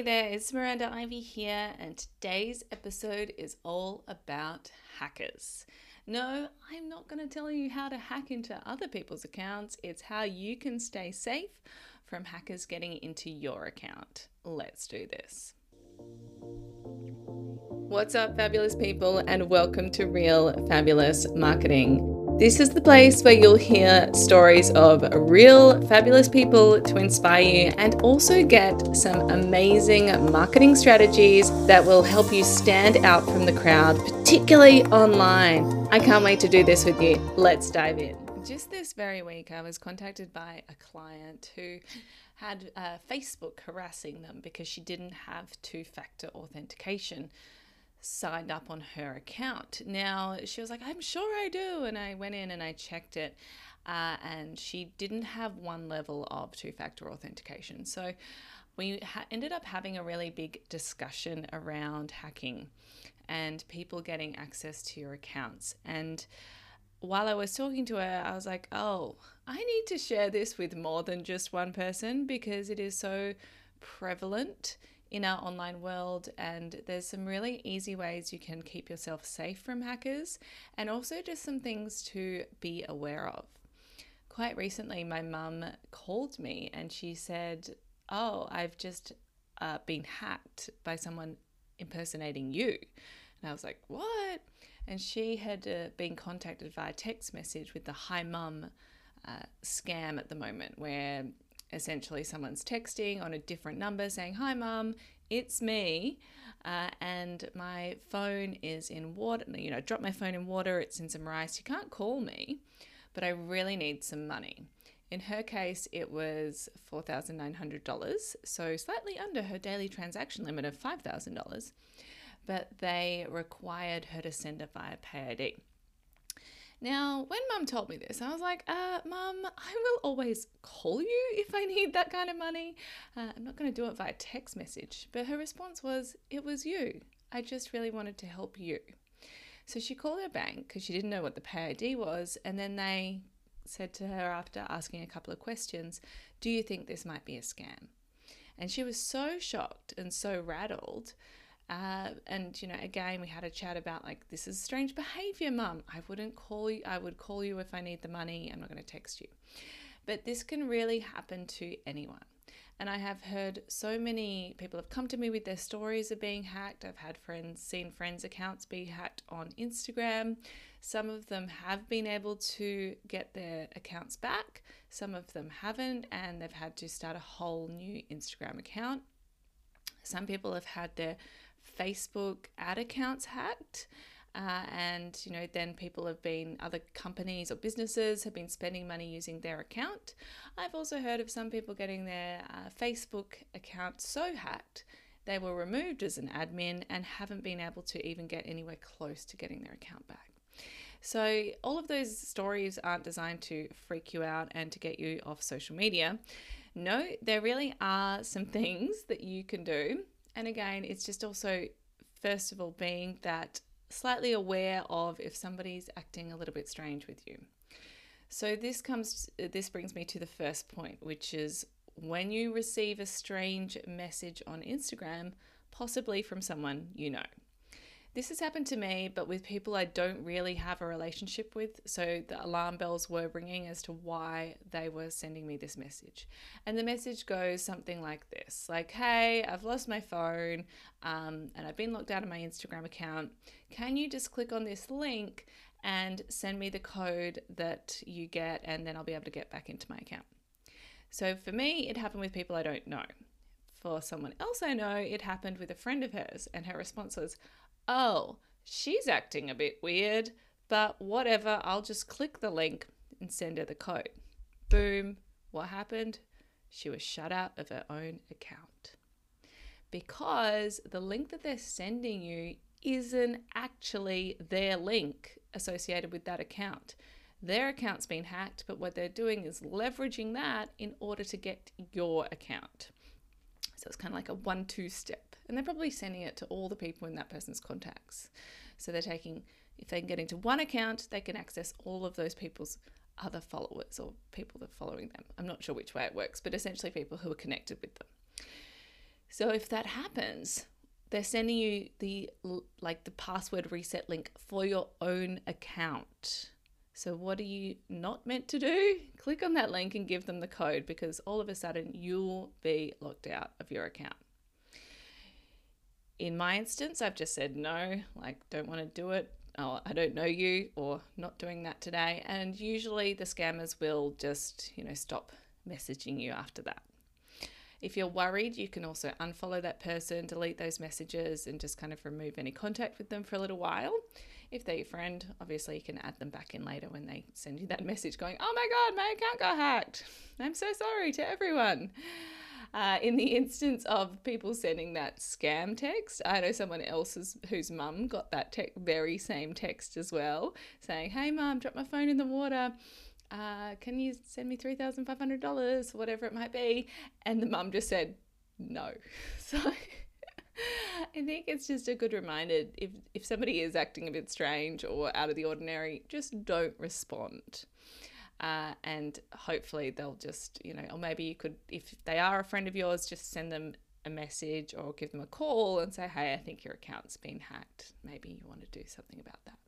Hey there, it's Miranda Ivy here, and today's episode is all about hackers. No, I'm not going to tell you how to hack into other people's accounts, it's how you can stay safe from hackers getting into your account. Let's do this. What's up, fabulous people, and welcome to Real Fabulous Marketing. This is the place where you'll hear stories of real fabulous people to inspire you and also get some amazing marketing strategies that will help you stand out from the crowd, particularly online. I can't wait to do this with you. Let's dive in. Just this very week, I was contacted by a client who had Facebook harassing them because she didn't have two-factor authentication signed up on her account. Now, she was like, I'm sure I do. And I went in and I checked it and she didn't have one level of two-factor authentication. So we ended up having a really big discussion around hacking and people getting access to your accounts. And while I was talking to her, I was like, oh, I need to share this with more than just one person because it is so prevalent in our online world, and there's some really easy ways you can keep yourself safe from hackers and also just some things to be aware of. Quite recently, my mum called me and she said, oh, I've just been hacked by someone impersonating you. And I was like, what? And she had been contacted via text message with the Hi Mum scam at the moment, where essentially someone's texting on a different number saying, hi mum, it's me, and my phone is in water, drop my phone in water, it's in some rice, you can't call me, but I really need some money. In her case, it was $4,900, so slightly under her daily transaction limit of $5,000, but they required her to send it via PayID. Now, when Mum told me this, I was like, Mum, I will always call you if I need that kind of money. I'm not going to do it via text message. But her response was, it was you. I just really wanted to help you. So she called her bank because she didn't know what the PayID was. And then they said to her, after asking a couple of questions, do you think this might be a scam? And she was so shocked and so rattled. And again, we had a chat about this is strange behavior, Mum. I wouldn't call you. I would call you if I need the money. I'm not going to text you. But this can really happen to anyone. And I have heard so many people have come to me with their stories of being hacked. I've had seen friends' accounts be hacked on Instagram. Some of them have been able to get their accounts back. Some of them haven't, and they've had to start a whole new Instagram account. Some people have had their Facebook ad accounts hacked, and then other companies or businesses have been spending money using their account. I've also heard of some people getting their Facebook account so hacked they were removed as an admin and haven't been able to even get anywhere close to getting their account back. So all of those stories aren't designed to freak you out and to get you off social media. No, there really are some things that you can do. And again, it's just also, first of all, being that slightly aware of if somebody's acting a little bit strange with you. So this brings me to the first point, which is when you receive a strange message on Instagram, possibly from someone you know. This has happened to me, but with people I don't really have a relationship with. So the alarm bells were ringing as to why they were sending me this message. And the message goes something like this, like, hey, I've lost my phone and I've been locked out of my Instagram account. Can you just click on this link and send me the code that you get, and then I'll be able to get back into my account. So for me, it happened with people I don't know. For someone else I know, it happened with a friend of hers, and her response was, oh, she's acting a bit weird, but whatever, I'll just click the link and send her the code. Boom, what happened? She was shut out of her own account because the link that they're sending you isn't actually their link associated with that account. Their account's been hacked, but what they're doing is leveraging that in order to get your account. So it's kind of like a 1-2 step. And they're probably sending it to all the people in that person's contacts. So they're taking, if they can get into one account, they can access all of those people's other followers or people that are following them. I'm not sure which way it works, but essentially people who are connected with them. So if that happens, they're sending you the password reset link for your own account. So what are you not meant to do? Click on that link and give them the code, because all of a sudden you'll be locked out of your account. In my instance, I've just said no, don't want to do it. Oh, I don't know you, or not doing that today. And usually the scammers will just, stop messaging you after that. If you're worried, you can also unfollow that person, delete those messages, and just kind of remove any contact with them for a little while. If they're your friend, obviously you can add them back in later when they send you that message going, "Oh my God, my account got hacked. I'm so sorry," to everyone. In the instance of people sending that scam text, I know someone else whose mum got that very same text as well, saying, "Hey mum, dropped my phone in the water. Can you send me $3,500, whatever it might be?" And the mum just said no. So I think it's just a good reminder, if somebody is acting a bit strange or out of the ordinary, just don't respond. And hopefully they'll just, or maybe you could, if they are a friend of yours, just send them a message or give them a call and say, "Hey, I think your account's been hacked. Maybe you want to do something about that."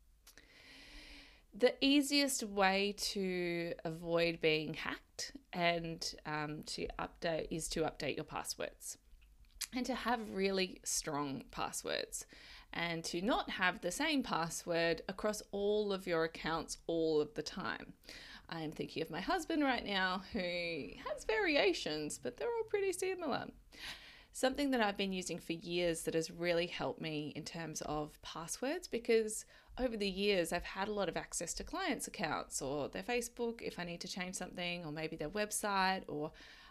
The easiest way to avoid being hacked and to update your passwords, and to have really strong passwords, and to not have the same password across all of your accounts all of the time. I'm thinking of my husband right now, who has variations, but they're all pretty similar. Something that I've been using for years that has really helped me in terms of passwords, because over the years I've had a lot of access to clients' accounts or their Facebook if I need to change something, or maybe their website, or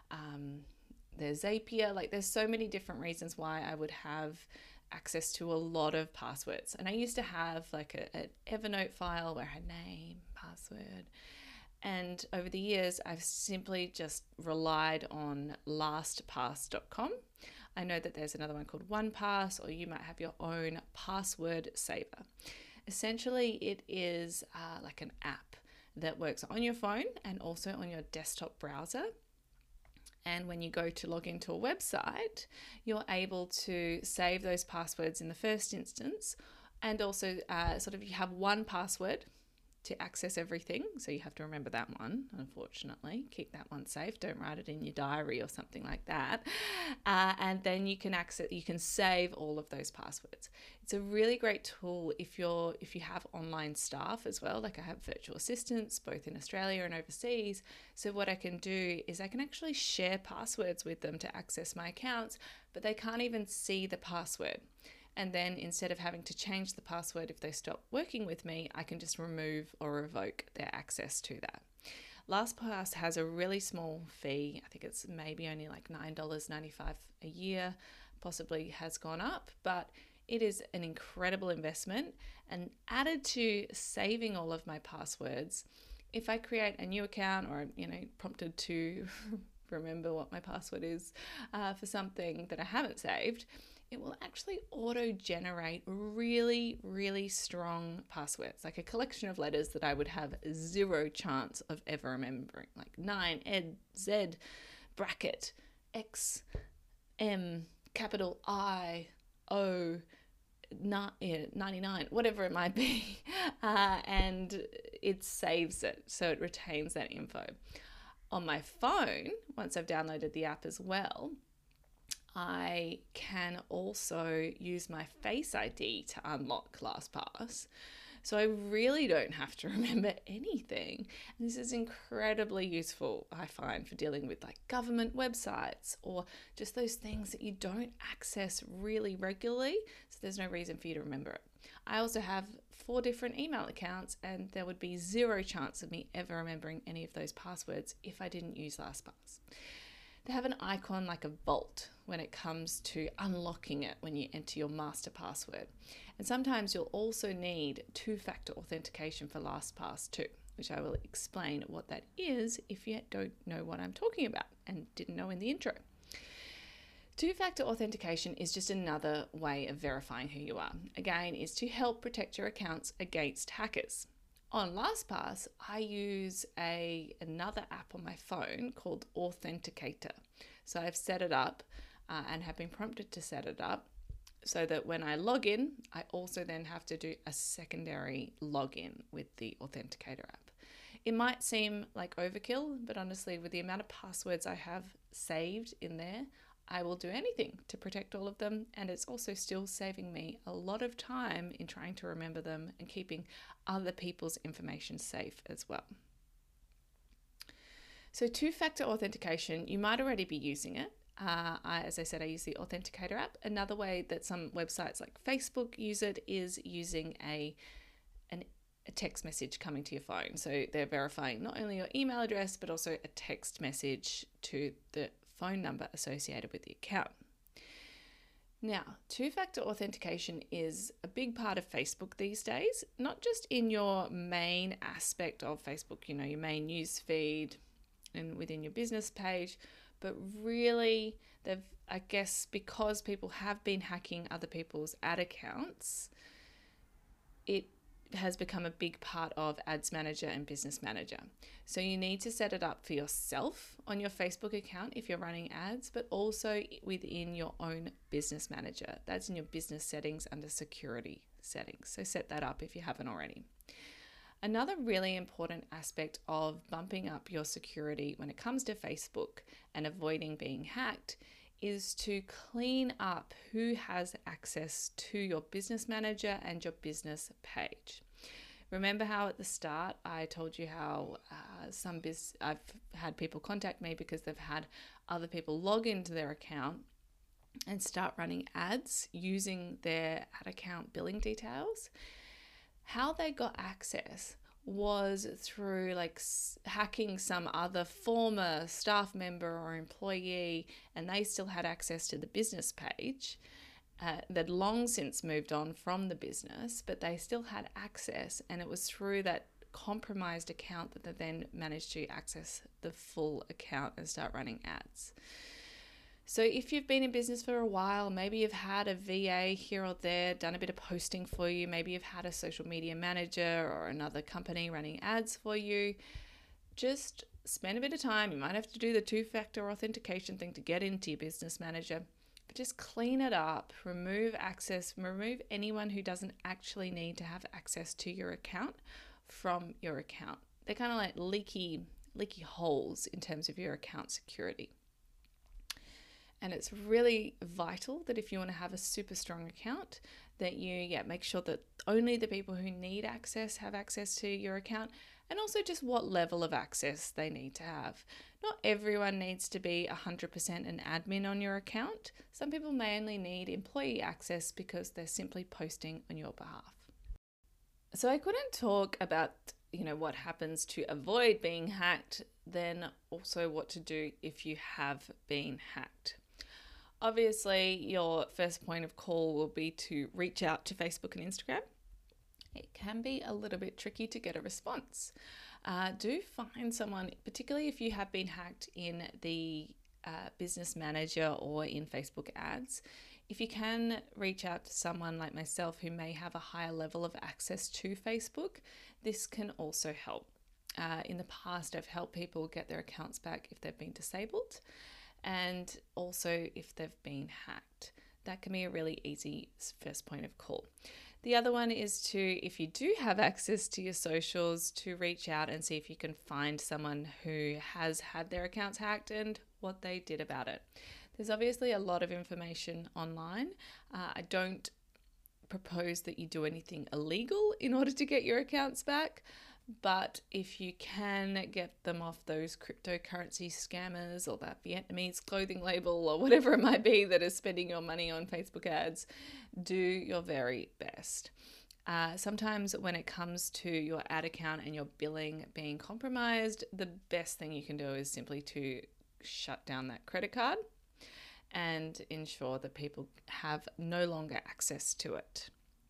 their Zapier. There's so many different reasons why I would have access to a lot of passwords. And I used to have an Evernote file where I had name, password. And over the years, I've simply just relied on LastPass.com. I know that there's another one called OnePass, or you might have your own password saver. Essentially, it is like an app that works on your phone and also on your desktop browser. And when you go to log into a website, you're able to save those passwords in the first instance. And also you have one password to access everything. So you have to remember that one, unfortunately. Keep that one safe. Don't write it in your diary or something like that. And then you can save all of those passwords. It's a really great tool if you have online staff as well. I have virtual assistants both in Australia and overseas. So what I can do is I can actually share passwords with them to access my accounts, but they can't even see the password. And then instead of having to change the password if they stop working with me, I can just remove or revoke their access to that. LastPass has a really small fee. I think it's maybe only $9.95 a year, possibly has gone up, but it is an incredible investment. And added to saving all of my passwords, if I create a new account or, prompted to remember what my password is for something that I haven't saved, it will actually auto-generate really, really strong passwords, like a collection of letters that I would have zero chance of ever remembering, like 9, Ed, Z, bracket, X, M, capital I, O, 99, whatever it might be. And it saves it, so it retains that info. On my phone, once I've downloaded the app as well, I can also use my Face ID to unlock LastPass. So I really don't have to remember anything. And this is incredibly useful, I find, for dealing with government websites or just those things that you don't access really regularly. So there's no reason for you to remember it. I also have 4 different email accounts, and there would be zero chance of me ever remembering any of those passwords if I didn't use LastPass. They have an icon like a vault when it comes to unlocking it when you enter your master password. And sometimes you'll also need 2-factor authentication for LastPass too, which I will explain what that is if you don't know what I'm talking about and didn't know in the intro. 2-factor authentication is just another way of verifying who you are. Again, is to help protect your accounts against hackers. On LastPass, I use another app on my phone called Authenticator. So I've set it up and have been prompted to set it up so that when I log in, I also then have to do a secondary login with the Authenticator app. It might seem like overkill, but honestly, with the amount of passwords I have saved in there, I will do anything to protect all of them, and it's also still saving me a lot of time in trying to remember them and keeping other people's information safe as well. So two-factor authentication, you might already be using it. As I said, I use the Authenticator app. Another way that some websites like Facebook use it is using a text message coming to your phone. So they're verifying not only your email address, but also a text message to the phone number associated with the account. Now, two-factor authentication is a big part of Facebook these days, not just in your main aspect of Facebook, your main news feed and within your business page, but really I guess because people have been hacking other people's ad accounts, it has become a big part of Ads Manager and Business Manager. So you need to set it up for yourself on your Facebook account if you're running ads, but also within your own Business Manager. That's in your business settings under security settings. So set that up if you haven't already. Another really important aspect of bumping up your security when it comes to Facebook and avoiding being hacked is to clean up who has access to your business manager and your business page. Remember how at the start I told you how I've had people contact me because they've had other people log into their account and start running ads using their ad account billing details. How they got access was through hacking some other former staff member or employee, and they still had access to the business page. They'd long since moved on from the business, but they still had access, and it was through that compromised account that they then managed to access the full account and start running ads. So if you've been in business for a while, maybe you've had a VA here or there, done a bit of posting for you, maybe you've had a social media manager or another company running ads for you, just spend a bit of time. You might have to do the two-factor authentication thing to get into your business manager, but just clean it up, remove access, remove anyone who doesn't actually need to have access to your account from your account. They're kind of like leaky holes in terms of your account security. And it's really vital that if you want to have a super strong account, that you make sure that only the people who need access have access to your account, and also just what level of access they need to have. Not everyone needs to be 100% an admin on your account. Some people may only need employee access because they're simply posting on your behalf. So I couldn't talk about what happens to avoid being hacked, then also what to do if you have been hacked. Obviously, your first point of call will be to reach out to Facebook and Instagram. It can be a little bit tricky to get a response. Do find someone, particularly if you have been hacked in the business manager or in Facebook ads. If you can reach out to someone like myself who may have a higher level of access to Facebook, this can also help. In the past, I've helped people get their accounts back if they've been disabled, and also if they've been hacked. That can be a really easy first point of call. The other one is to, if you do have access to your socials, to reach out and see if you can find someone who has had their accounts hacked and what they did about it. There's obviously a lot of information online. I don't propose that you do anything illegal in order to get your accounts back, but if you can get them off those cryptocurrency scammers or that Vietnamese clothing label or whatever it might be that is spending your money on Facebook ads, do your very best. Sometimes when it comes to your ad account and your billing being compromised, the best thing you can do is simply to shut down that credit card and ensure that people have no longer access to it.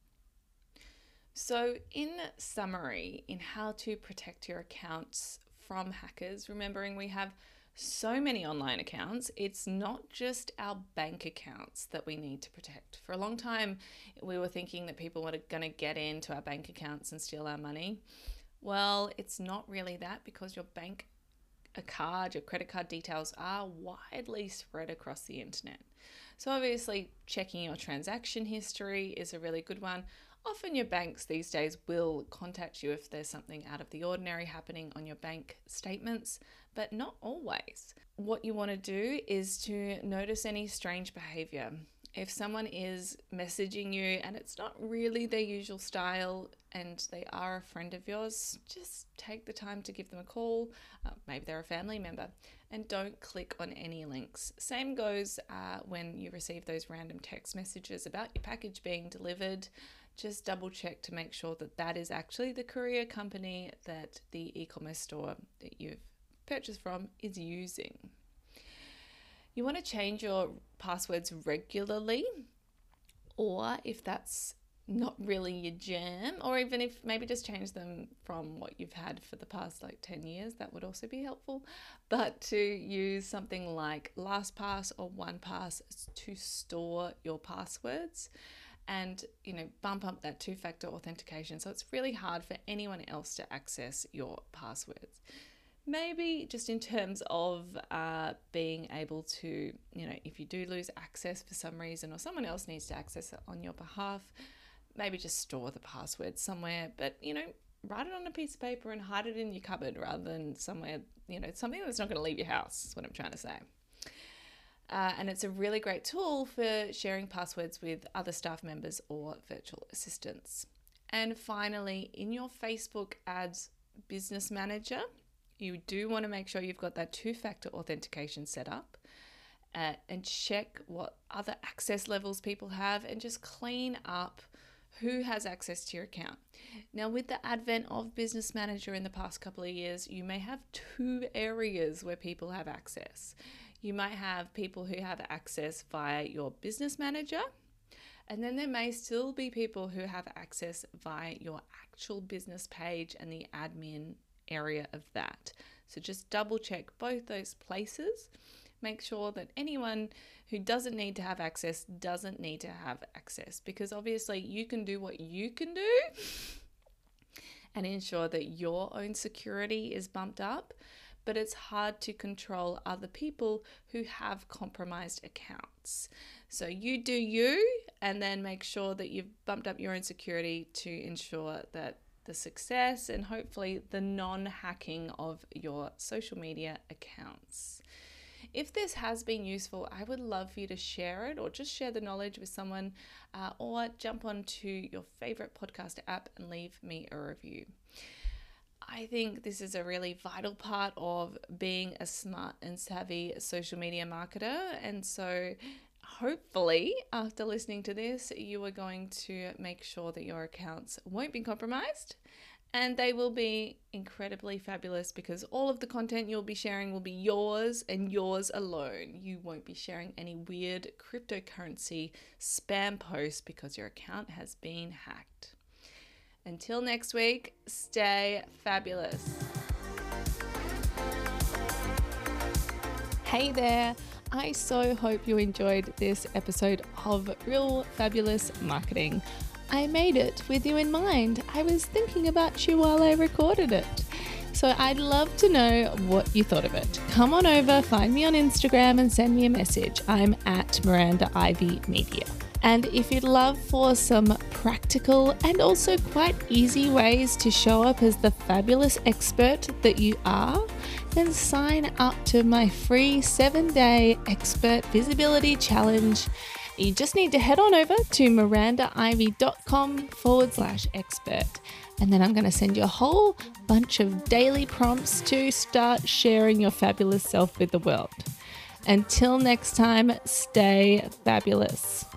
So in summary, in how to protect your accounts from hackers, remembering we have so many online accounts, it's not just our bank accounts that we need to protect. For a long time, we were thinking that people were going to get into our bank accounts and steal our money. Well, it's not really that, because your bank a card, your credit card details are widely spread across the internet. So obviously checking your transaction history is a really good one. Often your banks these days will contact you if there's something out of the ordinary happening on your bank statements, but not always. What you want to do is to notice any strange behavior. If someone is messaging you and it's not really their usual style and they are a friend of yours, just take the time to give them a call. Maybe they're a family member, and don't click on any links. Same goes when you receive those random text messages about your package being delivered. Just double check to make sure that that is actually the courier company that the e-commerce store that you've purchased from is using. You want to change your passwords regularly, or if that's not really your jam, or even if maybe just change them from what you've had for the past 10 years, that would also be helpful. But to use something like LastPass or OnePass to store your passwords and bump up that two-factor authentication so it's really hard for anyone else to access your passwords. Maybe just in terms of being able to, if you do lose access for some reason or someone else needs to access it on your behalf, maybe just store the password somewhere, but, write it on a piece of paper and hide it in your cupboard rather than somewhere, something that's not going to leave your house is what I'm trying to say. And it's a really great tool for sharing passwords with other staff members or virtual assistants. And finally, in your Facebook Ads Business Manager, you do want to make sure you've got that two-factor authentication set up and check what other access levels people have and just clean up who has access to your account. Now, with the advent of Business Manager in the past couple of years, you may have two areas where people have access. You might have people who have access via your Business Manager, and then there may still be people who have access via your actual business page and the admin area of that. So just double check both those places. Make sure that anyone who doesn't need to have access doesn't need to have access, because obviously you can do what you can do and ensure that your own security is bumped up, but it's hard to control other people who have compromised accounts. So you do you, and then make sure that you've bumped up your own security to ensure that the success and hopefully the non-hacking of your social media accounts. If this has been useful, I would love for you to share it or just share the knowledge with someone or jump onto your favorite podcast app and leave me a review. I think this is a really vital part of being a smart and savvy social media marketer. And so hopefully after listening to this, you are going to make sure that your accounts won't be compromised and they will be incredibly fabulous, because all of the content you'll be sharing will be yours and yours alone. You won't be sharing any weird cryptocurrency spam posts because your account has been hacked. Until next week, stay fabulous. Hey there. I so hope you enjoyed this episode of Real Fabulous Marketing. I made it with you in mind. I was thinking about you while I recorded it. So I'd love to know what you thought of it. Come on over, find me on Instagram and send me a message. I'm at Miranda Ivy Media. And if you'd love for some practical and also quite easy ways to show up as the fabulous expert that you are, then sign up to my free 7-day expert visibility challenge. You just need to head on over to mirandaivy.com/expert. And then I'm going to send you a whole bunch of daily prompts to start sharing your fabulous self with the world. Until next time, stay fabulous.